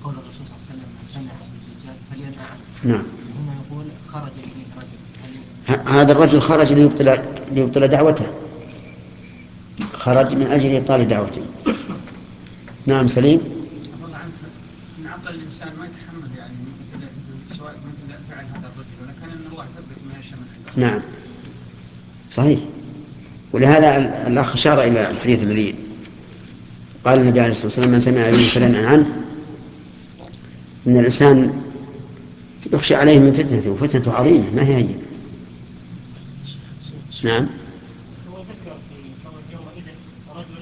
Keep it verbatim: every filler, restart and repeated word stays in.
قول الرسول صلى الله عليه وسلم من سمع بالدجال فلينأ عنه. نعم. وهنا يقول خرج إليه رجل. ه- هذا الرجل خرج ليبطل ليبطل دعوته، خرج من أجل إبطال دعوته. نعم سليم. الله عنك، ان عقل الانسان ما يتحمل يعني مثل سواء مثل فعل هذا الرجل، ولكن ان الله يثبت ما يشاء من عنده. نعم صحيح. ولهذا ال- الأخ أشار إلى الحديث الذي قال النبي عليه الصلاة والسلام من سمع به فلينأ عنه. إن الإنسان يخشى عليه من فتنته، وفتنته عظيمة ما هي هي. نعم.